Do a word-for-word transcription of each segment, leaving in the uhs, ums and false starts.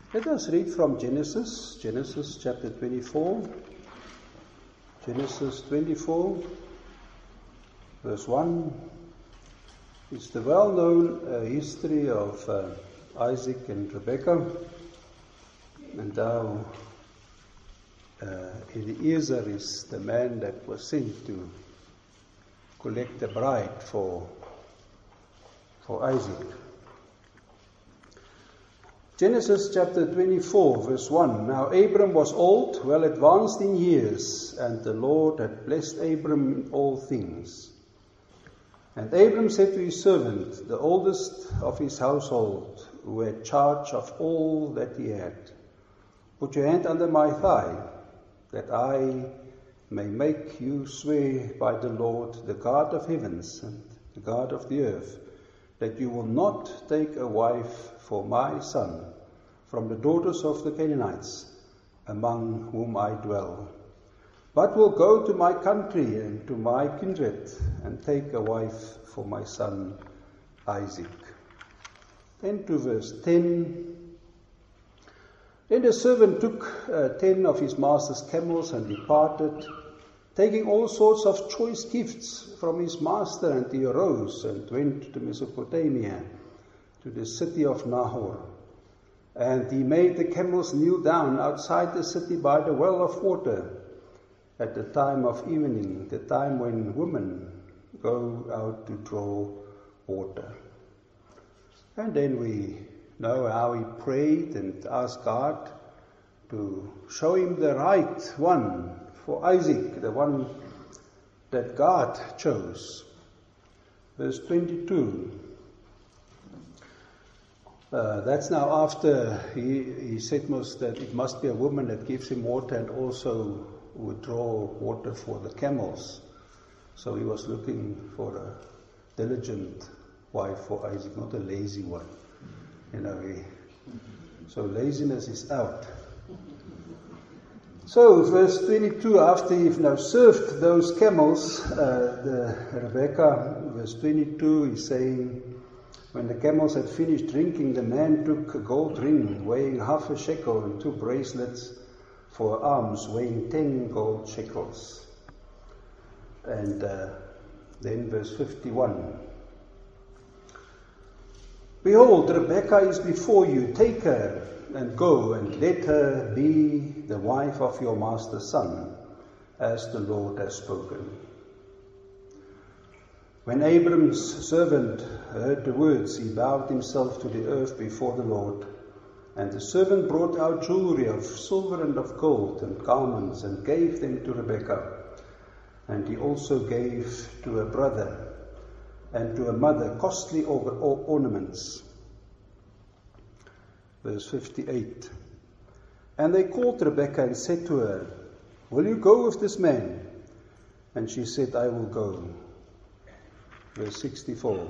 Let us read from Genesis, Genesis chapter twenty-four. Genesis twenty-four, verse one. It's the well-known uh, history of uh, Isaac and Rebekah, and how uh, Eliezer is the man that was sent to collect the bride for, for Isaac. Genesis chapter twenty-four, verse one. Now Abram was old, well advanced in years, and the Lord had blessed Abram in all things. And Abram said to his servant, the oldest of his household, who had charge of all that he had, put your hand under my thigh, that I may make you swear by the Lord, the God of heavens and the God of the earth, that you will not take a wife for my son from the daughters of the Canaanites, among whom I dwell, but will go to my country and to my kindred, and take a wife for my son Isaac. Then to verse ten. Then the servant took uh, ten of his master's camels and departed, taking all sorts of choice gifts from his master, and he arose and went to Mesopotamia, to the city of Nahor. And he made the camels kneel down outside the city by the well of water, at the time of evening, the time when women go out to draw water. And then we know how he prayed and asked God to show him the right one for Isaac, the one that God chose. Verse twenty-two. Uh, that's now after he, he said most that it must be a woman that gives him water and also would draw water for the camels. So he was looking for a diligent wife for Isaac, not a lazy one. You know, he, so laziness is out. So verse twenty-two, after you've now served those camels, uh, the Rebekah, verse twenty-two is saying, when the camels had finished drinking, the man took a gold ring weighing half a shekel and two bracelets for arms weighing ten gold shekels. And uh, then verse fifty-one. Behold, Rebekah is before you. Take her and go, and let her be the wife of your master's son, as the Lord has spoken. When Abram's servant heard the words, he bowed himself to the earth before the Lord. And the servant brought out jewelry of silver and of gold and garments, and gave them to Rebekah. And he also gave to a brother and to a mother costly ornaments. Verse fifty-eight. And they called Rebekah and said to her, will you go with this man? And she said, I will go. Verse sixty-four.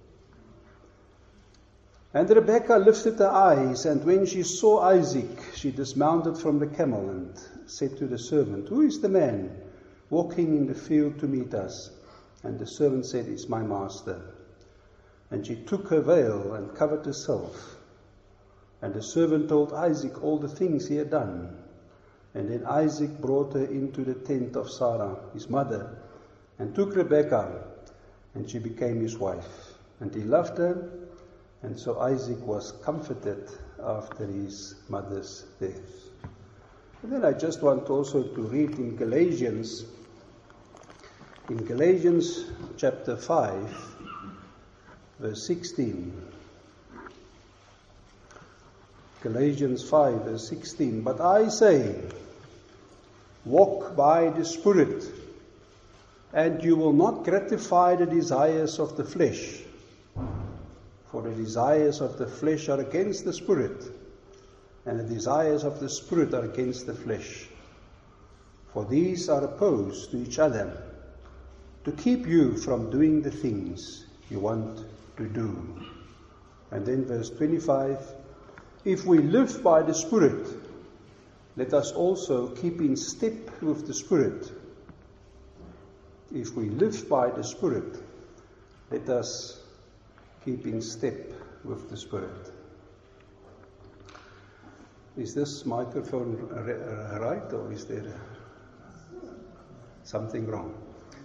And Rebekah lifted her eyes, and when she saw Isaac, she dismounted from the camel and said to the servant, who is the man walking in the field to meet us? And the servant said, it's my master. And she took her veil and covered herself. And the servant told Isaac all the things he had done. And then Isaac brought her into the tent of Sarah, his mother, and took Rebekah, and she became his wife. And he loved her, and so Isaac was comforted after his mother's death. And then I just want also to read in Galatians, in Galatians chapter five, verse sixteen. Galatians five, verse sixteen. But I say, walk by the Spirit, and you will not gratify the desires of the flesh. For the desires of the flesh are against the Spirit, and the desires of the Spirit are against the flesh. For these are opposed to each other, to keep you from doing the things you want to do. And then verse twenty-five, if we live by the Spirit, let us also keep in step with the Spirit. If we live by the Spirit, let us keep in step with the Spirit. Is this microphone right, or is there something wrong?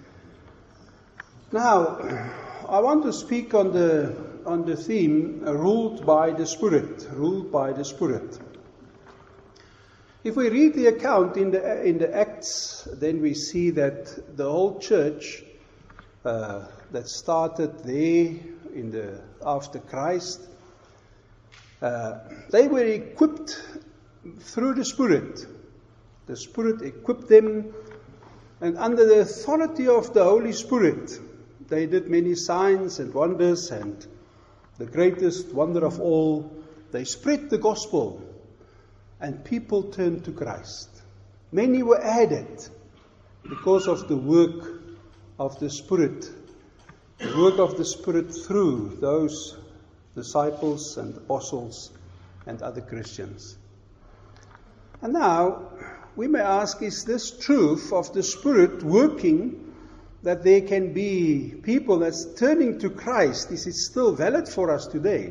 Now, I want to speak on the on the theme uh, ruled by the Spirit, ruled by the Spirit. If we read the account in the in the Acts, then we see that the whole church uh, that started there in the after Christ, uh, they were equipped through the Spirit. The Spirit equipped them, and under the authority of the Holy Spirit, they did many signs and wonders, and the greatest wonder of all, they spread the gospel, and people turned to Christ. Many were added because of the work of the Spirit, the work of the Spirit through those disciples and apostles and other Christians. And now, we may ask, is this truth of the Spirit working, that there can be people that's turning to Christ, is it still valid for us today?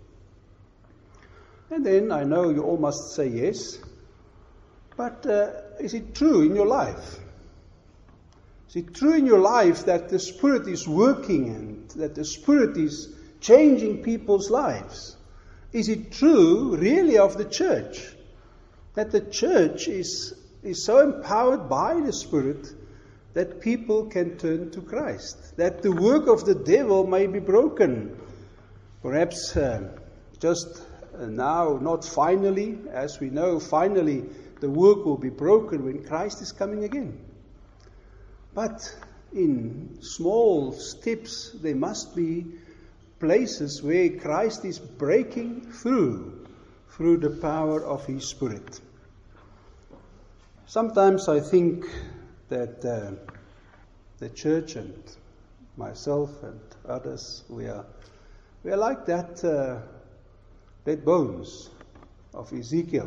And then I know you all must say yes, but uh, is it true in your life? Is it true in your life that the Spirit is working and that the Spirit is changing people's lives? Is it true really of the church, that the church is, is so empowered by the Spirit that people can turn to Christ, that the work of the devil may be broken? Perhaps uh, just uh, now, not finally, as we know, finally the work will be broken when Christ is coming again. But in small steps, there must be places where Christ is breaking through, through the power of His Spirit. Sometimes I think that uh, the church and myself and others, we are we are like that uh, dead bones of Ezekiel.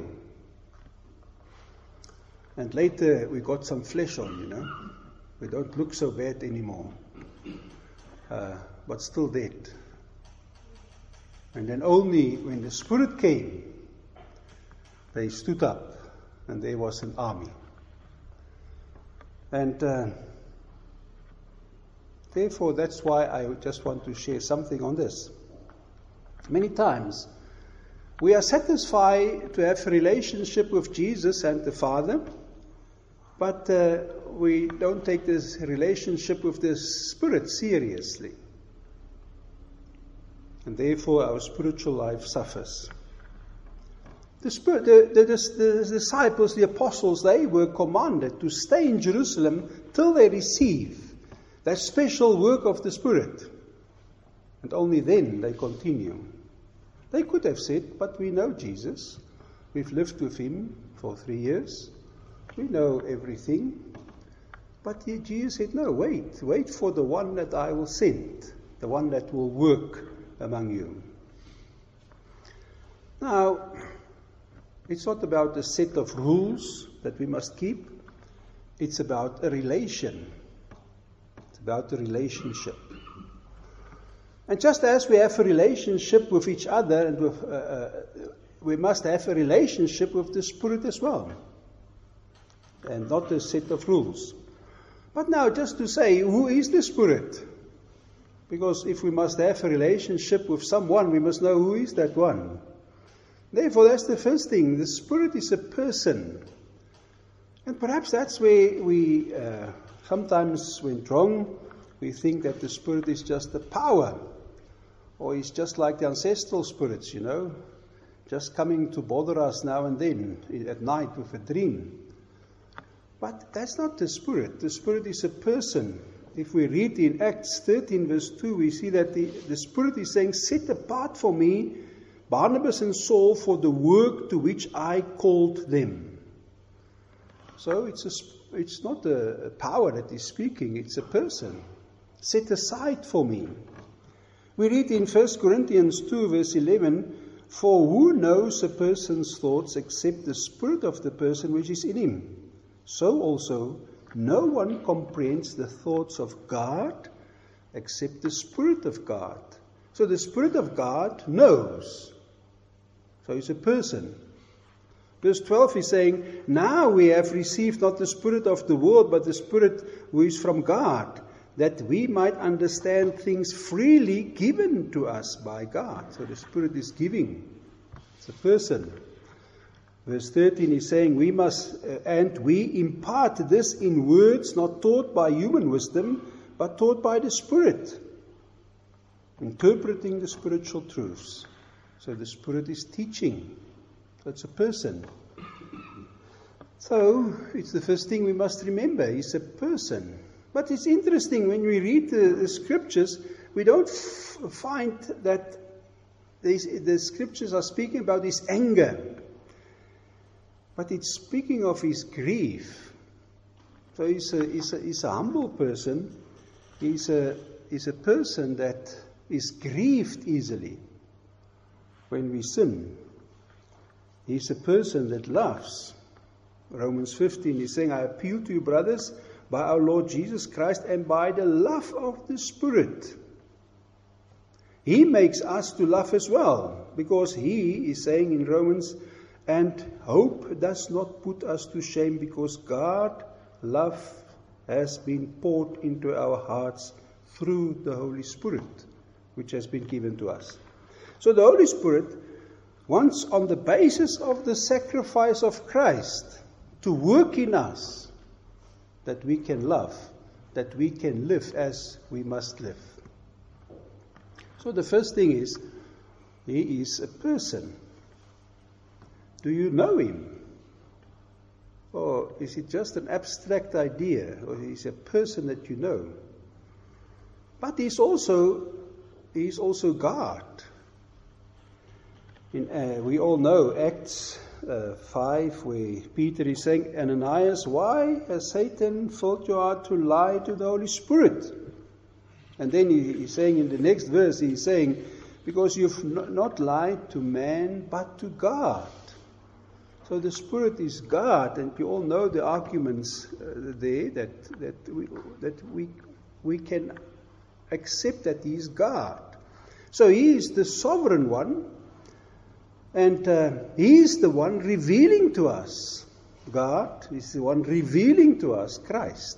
And later we got some flesh on, you know. We don't look so bad anymore, uh, but still dead. And then only when the Spirit came, they stood up, and there was an army. And uh, therefore, that's why I just want to share something on this. Many times, we are satisfied to have a relationship with Jesus and the Father, but uh, we don't take this relationship with the Spirit seriously. And therefore, our spiritual life suffers. The, spirit, the, the, the, the disciples, the apostles, they were commanded to stay in Jerusalem till they receive that special work of the Spirit. And only then they continue. They could have said, but we know Jesus. We've lived with Him for three years. We know everything. But Jesus said, no, wait. Wait for the one that I will send. The one that will work among you. Now, it's not about a set of rules that we must keep. It's about a relation. It's about a relationship. And just as we have a relationship with each other, and with, uh, uh, we must have a relationship with the Spirit as well. And not a set of rules. But now, just to say, who is the Spirit? Because if we must have a relationship with someone, we must know who is that one. Therefore, that's the first thing. The Spirit is a person. And perhaps that's where we uh, sometimes went wrong. We think that the Spirit is just a power. Or it's just like the ancestral spirits, you know. Just coming to bother us now and then, at night with a dream. But that's not the Spirit. The Spirit is a person. If we read in Acts thirteen verse two, we see that the, the Spirit is saying, set apart for me Barnabas and Saul for the work to which I called them. So it's a, it's not a power that is speaking, it's a person. Set aside for me. We read in First Corinthians two verse eleven, for who knows a person's thoughts except the spirit of the person which is in him? So also, no one comprehends the thoughts of God except the Spirit of God. So the Spirit of God knows. So he's a person. Verse twelve is saying, now we have received not the spirit of the world, but the Spirit who is from God, that we might understand things freely given to us by God. So the Spirit is giving. It's a person. Verse thirteen is saying, we must, uh, and we impart this in words not taught by human wisdom, but taught by the Spirit, interpreting the spiritual truths. So the Spirit is teaching. So it's a person. So it's the first thing we must remember. He's a person. But it's interesting when we read the, the scriptures, we don't f- find that these, the scriptures are speaking about his anger. But it's speaking of his grief. So he's a, he's a, he's a humble person. He's a, he's a person that is grieved easily when we sin. He's a person that loves. Romans fifteen is saying, I appeal to you, brothers, by our Lord Jesus Christ and by the love of the Spirit. He makes us to love as well, because he is saying in Romans, and hope does not put us to shame, because God love has been poured into our hearts through the Holy Spirit, which has been given to us. So the Holy Spirit wants, on the basis of the sacrifice of Christ, to work in us that we can love, that we can live as we must live. So the first thing is, he is a person. Do you know him? Or is it just an abstract idea? Or he's a person that you know? But he's also, he's also God. In, uh, we all know Acts uh, five, where Peter is saying, Ananias, why has Satan filled your heart to lie to the Holy Spirit? And then he, he's saying in the next verse, he's saying, because you've n- not lied to man, but to God. So the Spirit is God, and you all know the arguments uh, there that that we that we we can accept that He is God. So He is the sovereign one, and uh, He is the one revealing to us. God is the one revealing to us Christ.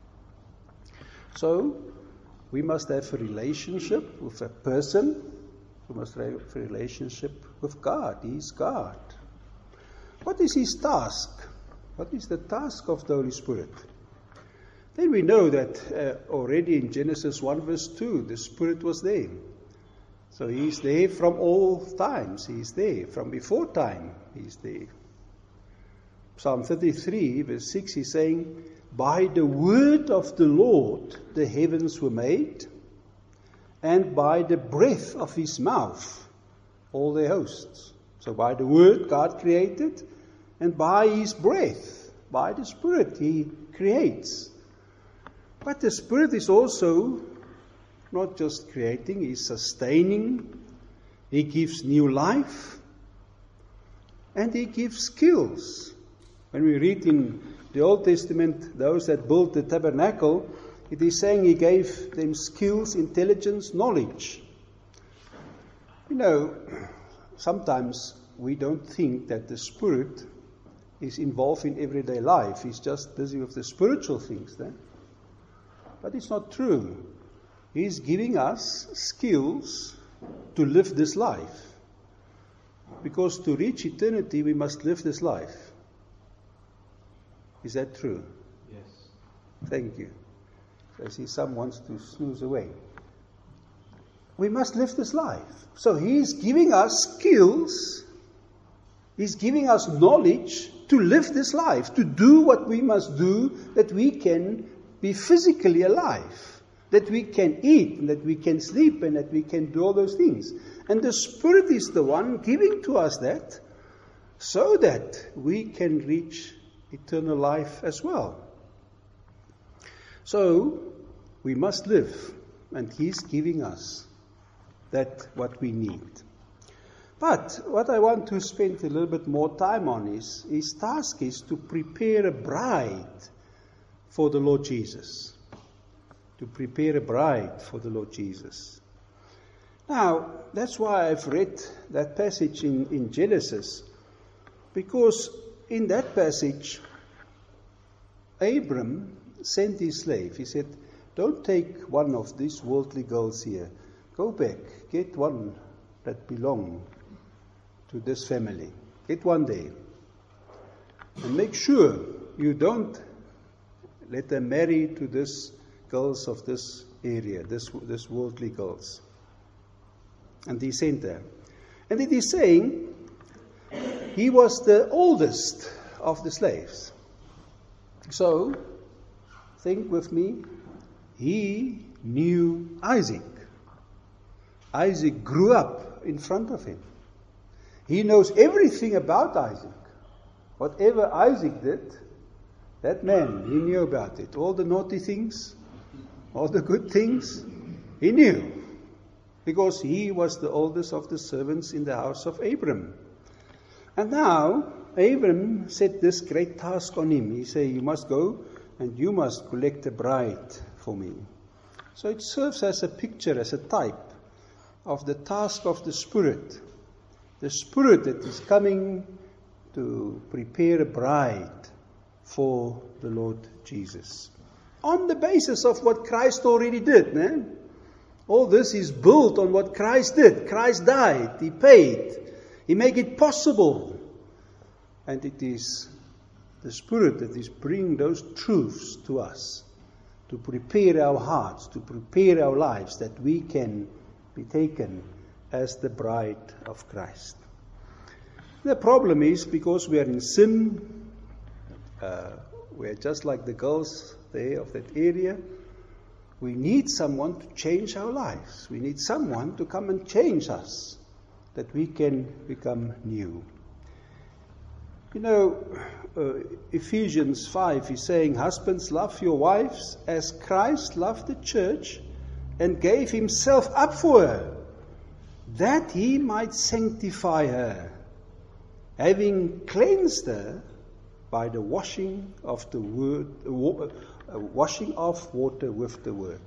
So we must have a relationship with a person. We must have a relationship with God. He is God. What is his task? What is the task of the Holy Spirit? Then we know that uh, already in Genesis one verse two, the Spirit was there. So he is there from all times. He is there. From before time, he is there. Psalm thirty-three verse six is saying, by the word of the Lord the heavens were made, and by the breath of his mouth all their hosts. So by the word God created, and by his breath, by the Spirit he creates. But the Spirit is also not just creating, he's sustaining, he gives new life, and he gives skills. When we read in the Old Testament, those that built the tabernacle, it is saying he gave them skills, intelligence, knowledge. You know, sometimes we don't think that the Spirit is involved in everyday life. He's just busy with the spiritual things then. But it's not true. He's giving us skills to live this life. Because to reach eternity, we must live this life. Is that true? Yes. Thank you. I see some wants to snooze away. We must live this life. So he's giving us skills. He's giving us knowledge to live this life, to do what we must do, that we can be physically alive, that we can eat, and that we can sleep, and that we can do all those things. And the Spirit is the one giving to us that, so that we can reach eternal life as well. So, we must live, and He's giving us that what we need. But what I want to spend a little bit more time on is, his task is to prepare a bride for the Lord Jesus. To prepare a bride for the Lord Jesus. Now, that's why I've read that passage in, in Genesis, Because in that passage, Abram sent his slave. He said, don't take one of these worldly girls here. Go back, get one that belongs to this family. Get one there. And make sure you don't let them marry to this girls of this area, this, this worldly girls. And he sent her. And it is saying, he was the oldest of the slaves. So, think with me, he knew Isaac. Isaac grew up in front of him. He knows everything about Isaac. Whatever Isaac did, that man, he knew about it. All the naughty things, all the good things, he knew. Because he was the oldest of the servants in the house of Abram. And now, Abram set this great task on him. He said, you must go and you must collect a bride for me. So it serves as a picture, as a type of the task of the Spirit. The Spirit that is coming to prepare a bride for the Lord Jesus. On the basis of what Christ already did. Eh? All this is built on what Christ did. Christ died. He paid. He made it possible. And it is the Spirit that is bringing those truths to us. To prepare our hearts. To prepare our lives. That we can be taken as the bride of Christ. The problem is because we are in sin, uh, we are just like the girls there of that area, we need someone to change our lives. We need someone to come and change us, that we can become new. You know, uh, Ephesians five is saying, husbands, love your wives as Christ loved the church and gave himself up for her, that he might sanctify her, having cleansed her by the washing of the word, uh, washing of water with the word.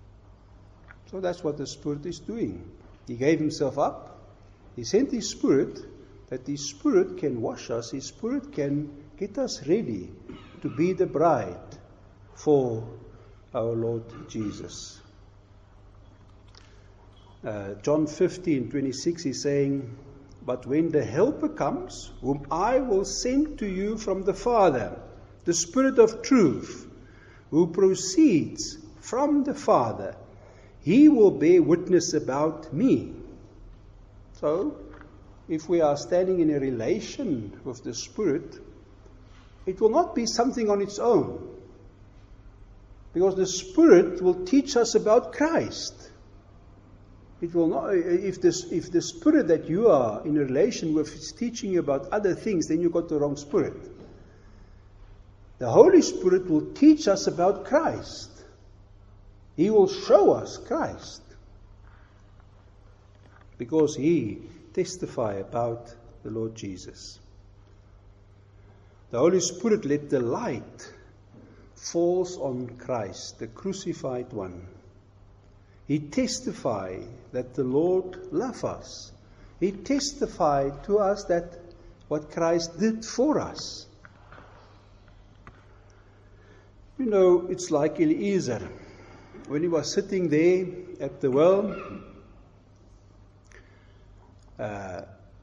So that's what the Spirit is doing. He gave himself up. He sent his Spirit, that his Spirit can wash us. His Spirit can get us ready to be the bride for our Lord Jesus. Uh, John fifteen twenty-six is saying, but when the Helper comes, whom I will send to you from the Father, the Spirit of truth, who proceeds from the Father, he will bear witness about me. So, if we are standing in a relation with the Spirit, it will not be something on its own. Because the Spirit will teach us about Christ. It will not, if, this, if the Spirit that you are in a relation with is teaching you about other things, then you've got the wrong Spirit. The Holy Spirit will teach us about Christ. He will show us Christ. Because He testifies about the Lord Jesus. The Holy Spirit let the light falls on Christ, the crucified one. He testified that the Lord loves us. He testified to us that what Christ did for us. You know, it's like Eliezer. When he was sitting there at the well, uh,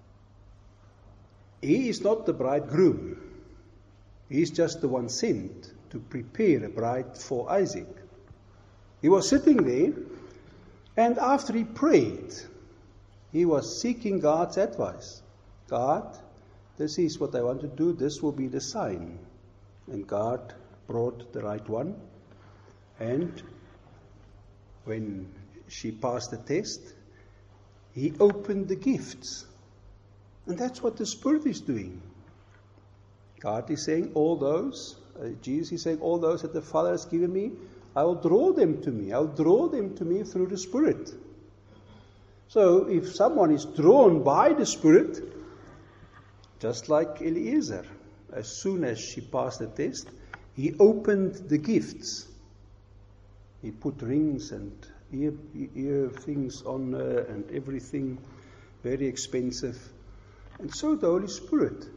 he is not the bridegroom. He is just the one sent to prepare a bride for Isaac. He was sitting there, and after he prayed, he was seeking God's advice. God, this is what I want to do. This will be the sign. And God brought the right one. And when she passed the test, he opened the gifts. And that's what the Spirit is doing. God is saying, all those, uh, Jesus is saying, all those that the Father has given me, I will draw them to me. I will draw them to me through the Spirit. So if someone is drawn by the Spirit, just like Eliezer, as soon as she passed the test, he opened the gifts. He put rings and ear, ear things on her and everything very expensive. And so the Holy Spirit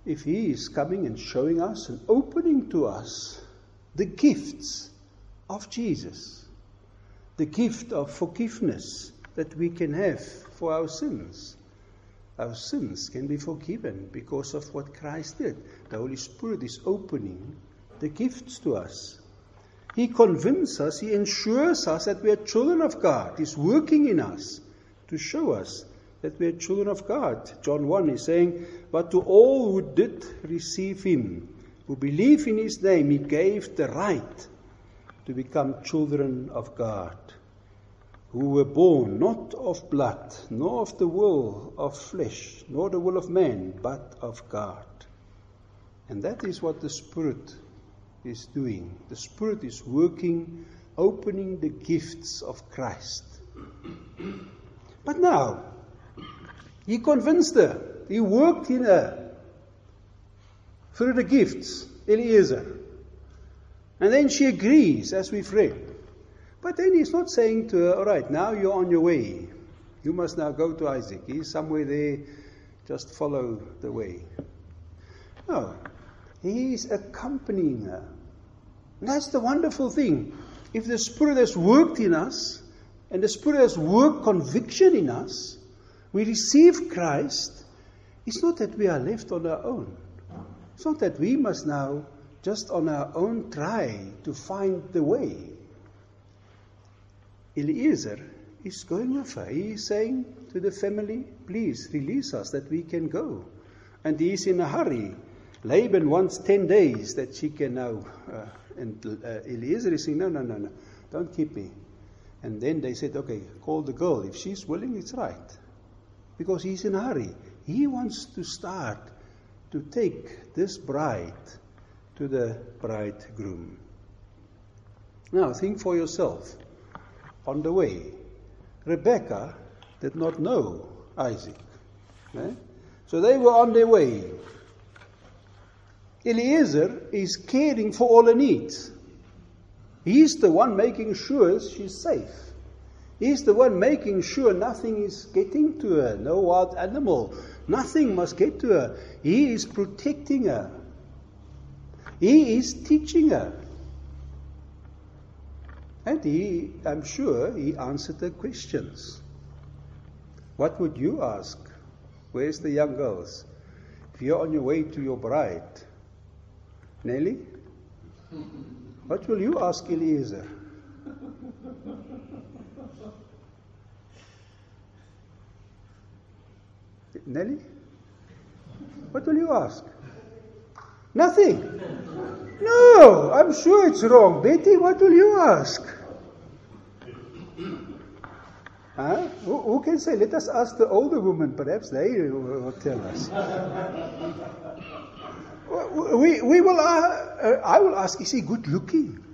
if He is coming and showing us and opening to us the gifts of Jesus, the gift of forgiveness that we can have for our sins. Our sins can be forgiven because of what Christ did. The Holy Spirit is opening the gifts to us. He convinces us, He ensures us that we are children of God. He's working in us to show us that we are children of God. John one is saying, but to all who did receive Him, who believe in His name, He gave the right to become children of God, who were born not of blood, nor of the will of flesh, nor the will of man, but of God. And that is what the Spirit is doing. The Spirit is working, opening the gifts of Christ. But now, He convinced her. He worked in her through the gifts, Eliezer. And then she agrees, as we've read. But then He's not saying to her, all right, now you're on your way. You must now go to Isaac. He's somewhere there. Just follow the way. No. He's accompanying her. And that's the wonderful thing. If the Spirit has worked in us, and the Spirit has worked conviction in us, we receive Christ, it's not that we are left on our own. It's not that we must now just on our own try to find the way. Eliezer is going with her. He is saying to the family, please release us that we can go. And he is in a hurry. Laban wants ten days that she can now, uh, and uh, Eliezer is saying, no, no, no, no, don't keep me. And then they said, okay, call the girl. If she's willing, it's right. Because he's in a hurry. He wants to start to take this bride to the bridegroom. Now, think for yourself. On the way, Rebekah did not know Isaac. Eh? So they were on their way. Eliezer is caring for all her needs. He's the one making sure she's safe. He's the one making sure nothing is getting to her. No wild animal. Nothing must get to her. He is protecting her. He is teaching her. And he, I'm sure, he answered her questions. What would you ask? Where's the young girls? If you're on your way to your bride, Nelly, what will you ask Eliezer? Nelly, what will you ask? Nothing. No, I'm sure it's wrong. Betty, what will you ask? Huh? Who, who can say? Let us ask the older woman. Perhaps they will tell us. we, we will. Uh, I will ask. Is he good looking?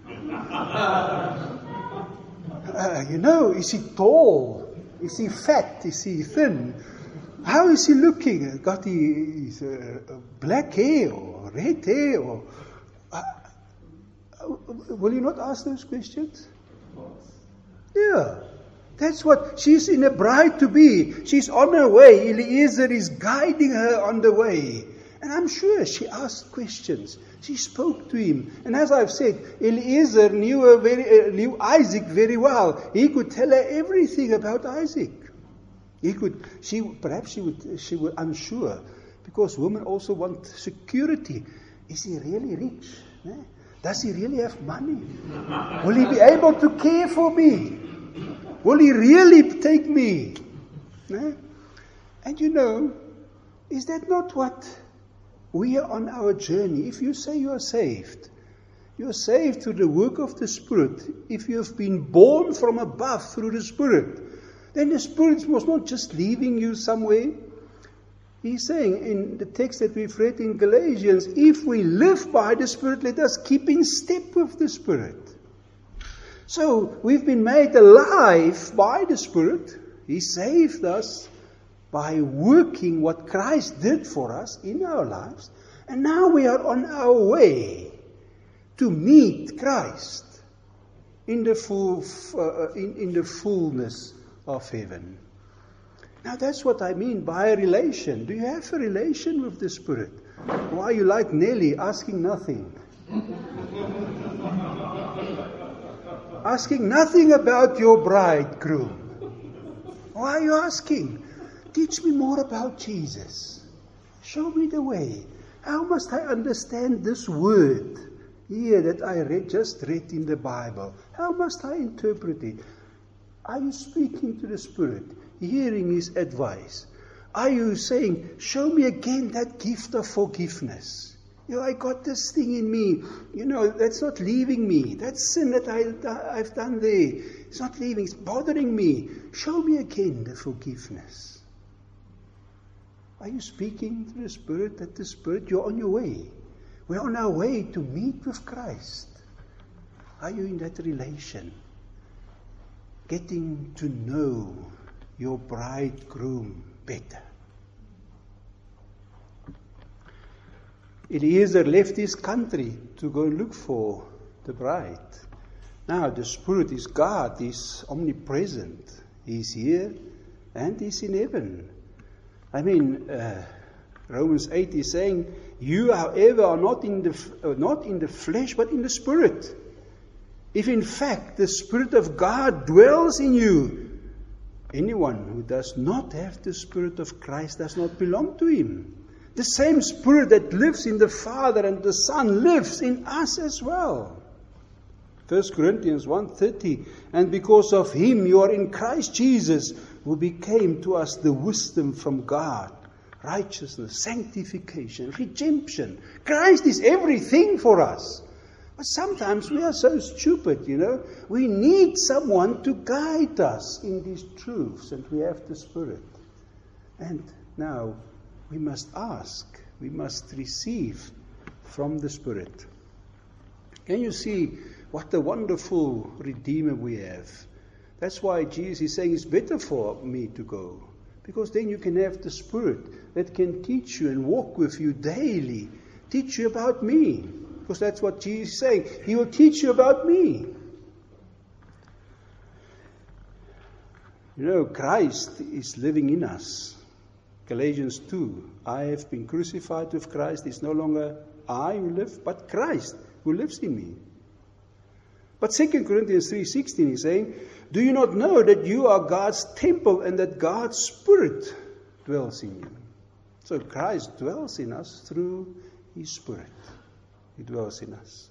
Uh, you know, is he tall? Is he fat? Is he thin? How is he looking? Got he uh, black hair or red hair? Or, uh, will you not ask those questions? Yeah. That's what, she's in a bride to be. She's on her way. Eliezer is guiding her on the way. And I'm sure she asked questions. She spoke to him. And as I've said, Eliezer knew, her very, uh, knew Isaac very well. He could tell her everything about Isaac. He could, she, perhaps she would, she was unsure. Because women also want security. Is he really rich? Eh? Does he really have money? Will he be able to care for me? Will he really take me? Eh? And you know, is that not what we are on our journey? If you say you are saved, you are saved through the work of the Spirit. If you have been born from above through the Spirit, then the Spirit was not just leaving you somewhere. He's saying in the text that we've read in Galatians, if we live by the Spirit, let us keep in step with the Spirit. So we've been made alive by the Spirit. He saved us by working what Christ did for us in our lives. And now we are on our way to meet Christ in the full, uh, in, in the fullness of heaven. Now that's what I mean by a relation. Do you have a relation with the Spirit? Why are you like Nelly, asking nothing? Asking nothing about your bridegroom. Why are you asking? Teach me more about Jesus. Show me the way. How must I understand this word here that I read, just read in the Bible? How must I interpret it? Are you speaking to the Spirit, hearing His advice? Are you saying, show me again that gift of forgiveness? You know, I got this thing in me. You know, that's not leaving me. That sin that I, I've done there, it's not leaving. It's bothering me. Show me again the forgiveness. Are you speaking to the Spirit, that the Spirit, you're on your way? We're on our way to meet with Christ. Are you in that relation? Getting to know your bridegroom better. Eliezer left his country to go and look for the bride. Now the Spirit is God, He's omnipresent. He's here and He's in heaven. I mean, uh, Romans eight is saying, you, however, are not in the uh, not in the flesh, but in the Spirit. If in fact the Spirit of God dwells in you, anyone who does not have the Spirit of Christ does not belong to Him. The same Spirit that lives in the Father and the Son lives in us as well. First Corinthians one thirty, and because of Him you are in Christ Jesus, who became to us the wisdom from God, righteousness, sanctification, redemption. Christ is everything for us. But sometimes we are so stupid, you know. We need someone to guide us in these truths, and we have the Spirit. And now we must ask, we must receive from the Spirit. Can you see what a wonderful Redeemer we have? That's why Jesus is saying it's better for me to go. Because then you can have the Spirit that can teach you and walk with you daily. Teach you about me. Because that's what Jesus is saying. He will teach you about me. You know, Christ is living in us. Galatians two, I have been crucified with Christ. It's no longer I who live, but Christ who lives in me. But Second Corinthians three sixteen is saying, do you not know that you are God's temple and that God's Spirit dwells in you? So Christ dwells in us through His Spirit. He dwells in us.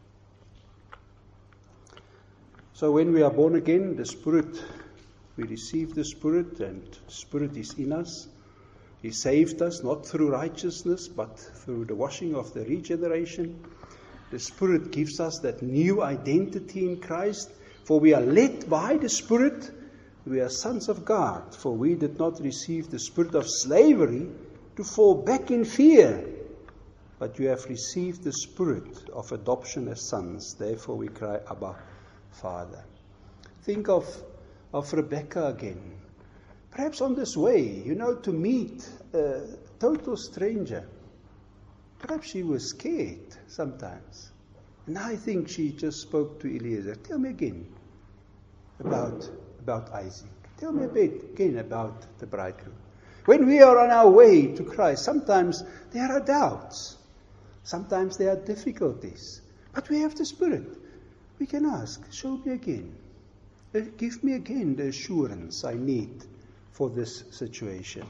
So when we are born again, the Spirit, we receive the Spirit, and the Spirit is in us. He saved us not through righteousness, but through the washing of the regeneration. The Spirit gives us that new identity in Christ. For we are led by the Spirit. We are sons of God. For we did not receive the spirit of slavery to fall back in fear. But you have received the Spirit of adoption as sons. Therefore we cry, Abba, Father. Think of, of Rebecca again. Perhaps on this way, you know, to meet a total stranger. Perhaps she was scared sometimes. And I think she just spoke to Eliezer. Tell me again about, about Isaac. Tell me a bit again about the bridegroom. When we are on our way to Christ, sometimes there are doubts. Sometimes there are difficulties. But we have the Spirit. We can ask, show me again. Give me again the assurance I need for this situation.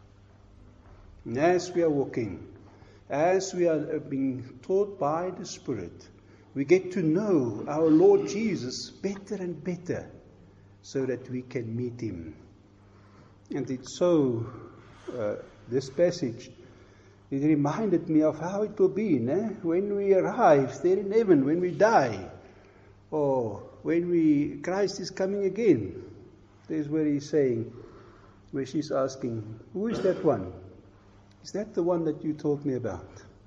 And as we are walking, as we are being taught by the Spirit, we get to know our Lord Jesus better and better so that we can meet Him. And it's so, uh, this passage, it reminded me of how it will be, né? When we arrive there in heaven, when we die, or when we Christ is coming again. There's where He's saying, where she's asking, who is that one? Is that the one that you told me about?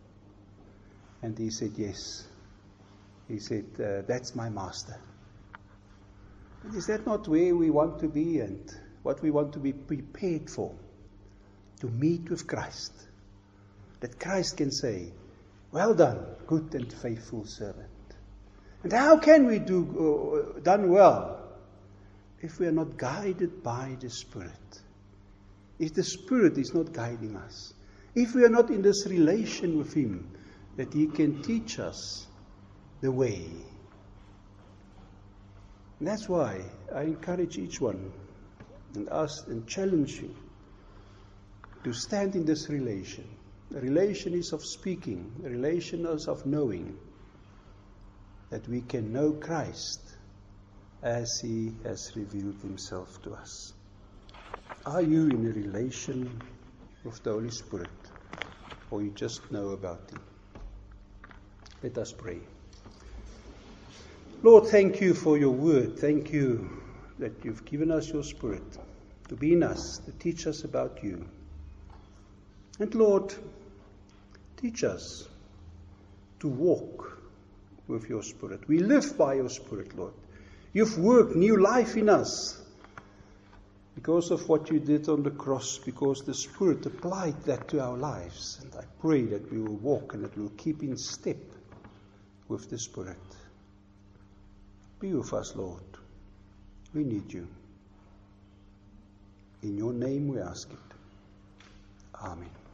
And He said, yes. He said, uh, that's my master. And is that not where we want to be and what we want to be prepared for? To meet with Christ. That Christ can say, well done, good and faithful servant. And how can we do uh, done well if we are not guided by the Spirit? If the Spirit is not guiding us, if we are not in this relation with Him, that He can teach us the way. And that's why I encourage each one and ask and challenge you to stand in this relation. The relation is of speaking, the relation is of knowing, that we can know Christ as He has revealed Himself to us. Are you in a relation with the Holy Spirit, or you just know about Him? Let us pray. Lord, thank you for your word. Thank you that you've given us your Spirit to be in us, to teach us about you. And Lord, teach us to walk with your Spirit. We live by your Spirit, Lord. You've worked new life in us because of what you did on the cross, because the Spirit applied that to our lives. And I pray that we will walk and that we will keep in step with the Spirit. Be with us, Lord. We need you. In your name we ask it. Amen.